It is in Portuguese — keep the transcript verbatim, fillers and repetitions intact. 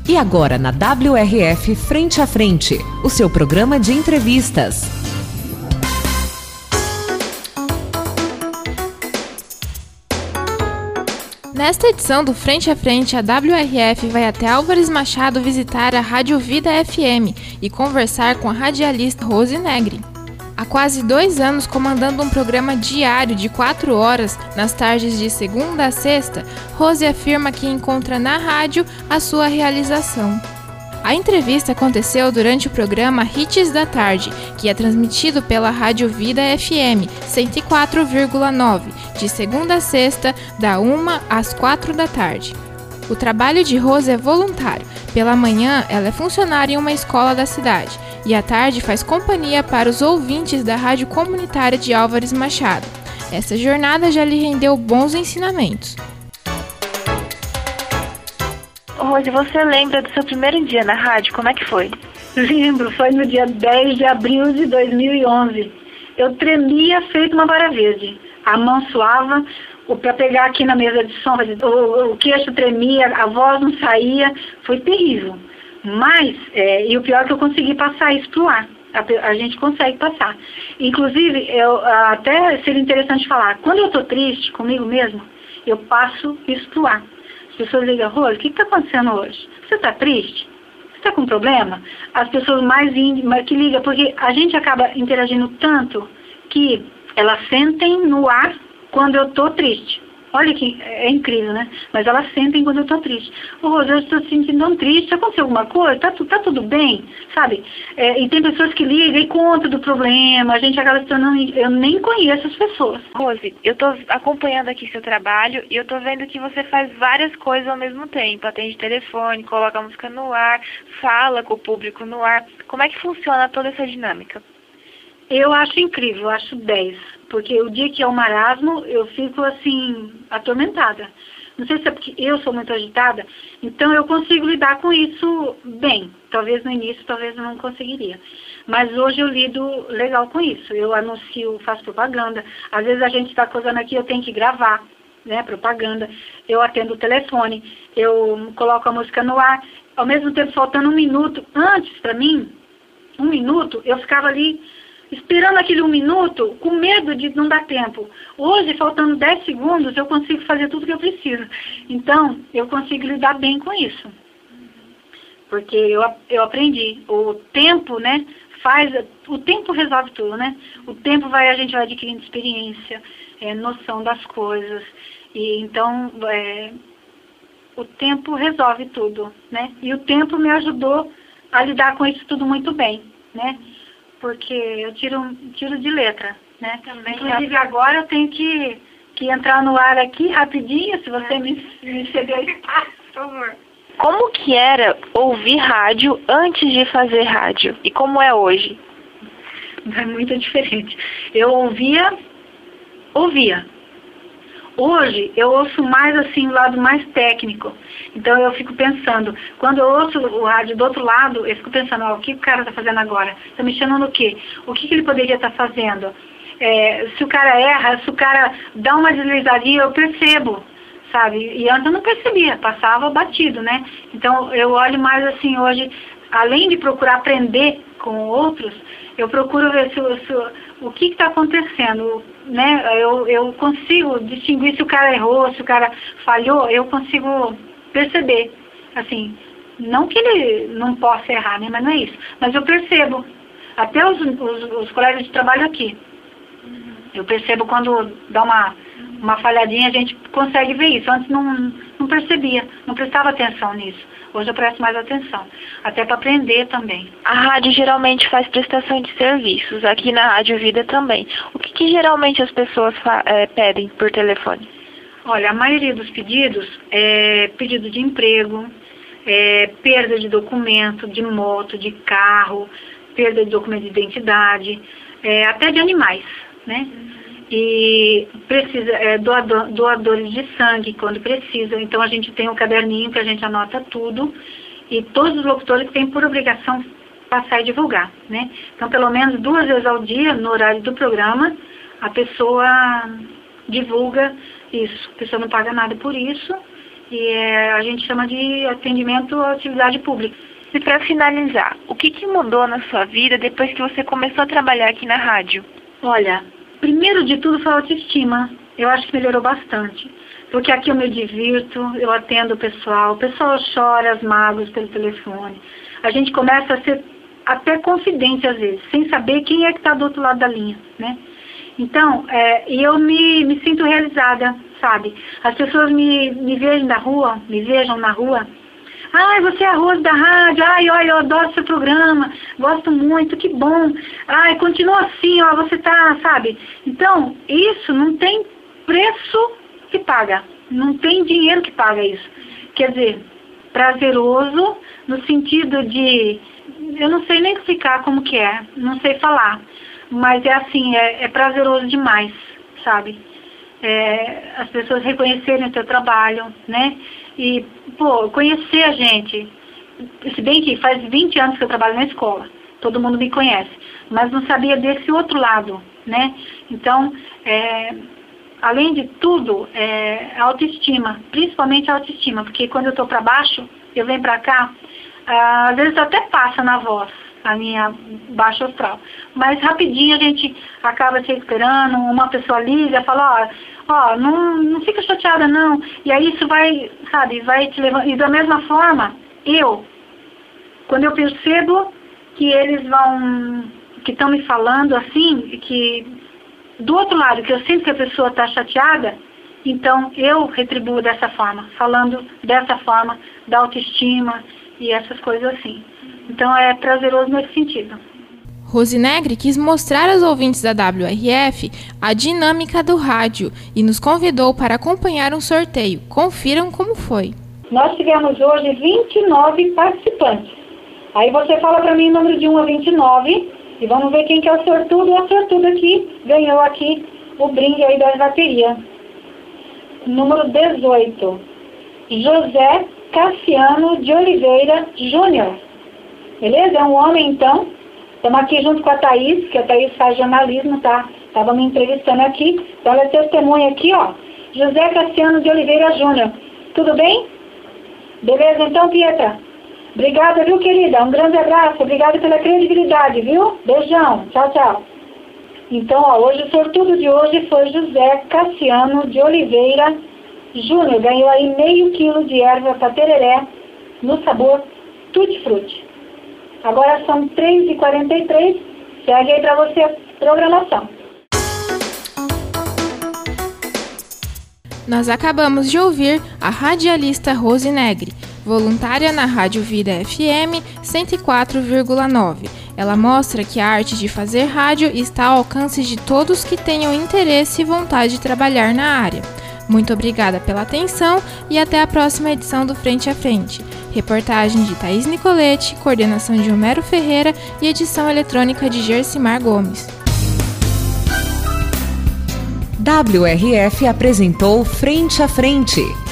E agora na W R F Frente a Frente, o seu programa de entrevistas. Nesta edição do Frente a Frente, a W R F vai até Álvares Machado visitar a Rádio Vida F M e conversar com a radialista Rose Negri. Há quase dois anos comandando um programa diário de quatro horas, nas tardes de segunda a sexta, Rose afirma que encontra na rádio a sua realização. A entrevista aconteceu durante o programa Hits da Tarde, que é transmitido pela Rádio Vida F M cento e quatro vírgula nove, de segunda a sexta, da uma às quatro da tarde. O trabalho de Rose é voluntário. Pela manhã, ela é funcionária em uma escola da cidade e à tarde faz companhia para os ouvintes da Rádio Comunitária de Álvares Machado. Essa jornada já lhe rendeu bons ensinamentos. Rose, você lembra do seu primeiro dia na rádio? Como é que foi? Lembro, foi no dia dez de abril de dois mil e onze. Eu tremia feito uma vara verde. A mão suava, para pegar aqui na mesa de som, o, o queixo tremia, a voz não saía. Foi terrível. Mas, é, e o pior é que eu consegui passar isso pro ar. A, a gente consegue passar. Inclusive, eu, até seria interessante falar, quando eu estou triste comigo mesmo, eu passo isso pro ar. As pessoas ligam, Rose, o que está acontecendo hoje? Você está triste? Você está com problema? As pessoas mais íntimas que ligam, porque a gente acaba interagindo tanto que elas sentem no ar quando eu estou triste. Olha que é incrível, né? Mas elas sentem quando eu estou triste. Ô, Rose, eu estou se sentindo tão triste. Aconteceu alguma coisa? Tá, tá tudo bem? Sabe? É, e tem pessoas que ligam e contam do problema. A gente acaba se tornando... Eu nem conheço as pessoas. Rose, eu estou acompanhando aqui seu trabalho e eu estou vendo que você faz várias coisas ao mesmo tempo. Atende telefone, coloca a música no ar, fala com o público no ar. Como é que funciona toda essa dinâmica? Eu acho incrível, eu acho dez. Porque o dia que é o marasmo, eu fico assim, atormentada. Não sei se é porque eu sou muito agitada, então eu consigo lidar com isso bem. Talvez no início, talvez eu não conseguiria. Mas hoje eu lido legal com isso. Eu anuncio, faço propaganda. Às vezes a gente está coisando aqui, eu tenho que gravar, né, propaganda. Eu atendo o telefone, eu coloco a música no ar. Ao mesmo tempo, faltando um minuto, antes para mim, um minuto, eu ficava ali esperando aquele um minuto, com medo de não dar tempo. Hoje, faltando dez segundos, eu consigo fazer tudo que eu preciso. Então, eu consigo lidar bem com isso. Porque eu, eu aprendi. O tempo, né, faz... O tempo resolve tudo, né? O tempo vai, a gente vai adquirindo experiência, é, noção das coisas. E então, é, o tempo resolve tudo, né? E o tempo me ajudou a lidar com isso tudo muito bem, né? Porque eu tiro, tiro de letra, né? Também. Inclusive agora eu tenho que, que entrar no ar aqui rapidinho, se você me, me ceder espaço, por favor. Como que era ouvir rádio antes de fazer rádio? E como é hoje? É muito diferente. Eu ouvia, ouvia. Hoje eu ouço mais assim o lado mais técnico. Então eu fico pensando, quando eu ouço o rádio do outro lado, eu fico pensando, ó, o que o cara está fazendo agora? Está mexendo no quê? O que, que ele poderia estar tá fazendo? É, se o cara erra, se o cara dá uma deslizadinha, eu percebo, sabe? E antes eu não percebia, passava batido, né? Então eu olho mais assim hoje, além de procurar aprender com outros, eu procuro ver se, se, o que está acontecendo, né? Eu, eu consigo distinguir se o cara errou, se o cara falhou, eu consigo perceber, assim, não que ele não possa errar, né? Mas não é isso. Mas eu percebo, até os, os, os colegas de trabalho aqui, eu percebo quando dá uma, uma falhadinha, a gente consegue ver isso. Antes não, não percebia, não prestava atenção nisso. Hoje eu presto mais atenção, até para aprender também. A rádio geralmente faz prestação de serviços, aqui na Rádio Vida também. O que, que geralmente as pessoas é, pedem por telefone? Olha, a maioria dos pedidos é pedido de emprego, é perda de documento, de moto, de carro, perda de documento de identidade, é, até de animais, né? E precisa, é, doador, doadores de sangue quando precisa. Então a gente tem um caderninho que a gente anota tudo e todos os locutores têm por obrigação passar e divulgar, né? Então pelo menos duas vezes ao dia, no horário do programa, a pessoa divulga isso. A pessoa não paga nada por isso que é, a gente chama de atendimento à utilidade pública. E para finalizar, o que, que mudou na sua vida depois que você começou a trabalhar aqui na rádio? Olha, primeiro de tudo foi a autoestima. Eu acho que melhorou bastante. Porque aqui eu me divirto, eu atendo o pessoal, o pessoal chora as mágoas pelo telefone. A gente começa a ser até confidente às vezes, sem saber quem é que está do outro lado da linha, né? Então, é, eu me, me sinto realizada, sabe? As pessoas me, me vejam na rua, me vejam na rua. Ai, você é a Rose da rádio, ai, olha, eu adoro seu programa, gosto muito, que bom. Ai, continua assim, ó, você tá, sabe? Então, isso não tem preço que paga, não tem dinheiro que paga isso. Quer dizer, prazeroso no sentido de, eu não sei nem explicar como que é, não sei falar, mas é assim, é, é prazeroso demais, sabe? É, as pessoas reconhecerem o teu trabalho, né? E, pô, conhecer a gente. Se bem que faz vinte anos que eu trabalho na escola, todo mundo me conhece, mas não sabia desse outro lado, né? Então, é, além de tudo, é, a autoestima, principalmente a autoestima, porque quando eu estou para baixo, eu venho para cá, ah, às vezes até passa na voz a minha baixa astral, mas rapidinho a gente acaba se esperando, uma pessoa liga, fala, ó, ó, não, não fica chateada não, e aí isso vai, sabe, vai te levando, e da mesma forma, eu, quando eu percebo que eles vão, que estão me falando assim, que do outro lado, que eu sinto que a pessoa está chateada, então eu retribuo dessa forma, falando dessa forma, da autoestima e essas coisas assim. Então é prazeroso nesse sentido. Rose Negri quis mostrar aos ouvintes da W R F a dinâmica do rádio e nos convidou para acompanhar um sorteio. Confiram como foi. Nós tivemos hoje vinte e nove participantes. Aí você fala para mim o número de um a vinte e nove e vamos ver quem que é o sortudo ou a sortuda que ganhou aqui o brinde aí da bateria. Número dezoito, José Cassiano de Oliveira Júnior. Beleza? É um homem, então. Estamos aqui junto com a Thaís, que a Thaís faz jornalismo, tá? Estava me entrevistando aqui. Então, ela é testemunha aqui, ó. José Cassiano de Oliveira Júnior. Tudo bem? Beleza, então, Pietra? Obrigada, viu, querida? Um grande abraço. Obrigada pela credibilidade, viu? Beijão. Tchau, tchau. Então, ó, hoje o sortudo de hoje foi José Cassiano de Oliveira Júnior. Ganhou aí meio quilo de erva para tereré no sabor Tutti Frutti. Agora são três e quarenta e três. Segue aí para você a programação. Nós acabamos de ouvir a radialista Rose Negri, voluntária na Rádio Vida F M cento e quatro vírgula nove. Ela mostra que a arte de fazer rádio está ao alcance de todos que tenham interesse e vontade de trabalhar na área. Muito obrigada pela atenção e até a próxima edição do Frente a Frente. Reportagem de Thaís Nicoletti, coordenação de Homero Ferreira e edição eletrônica de Gersimar Gomes. W R F apresentou Frente a Frente.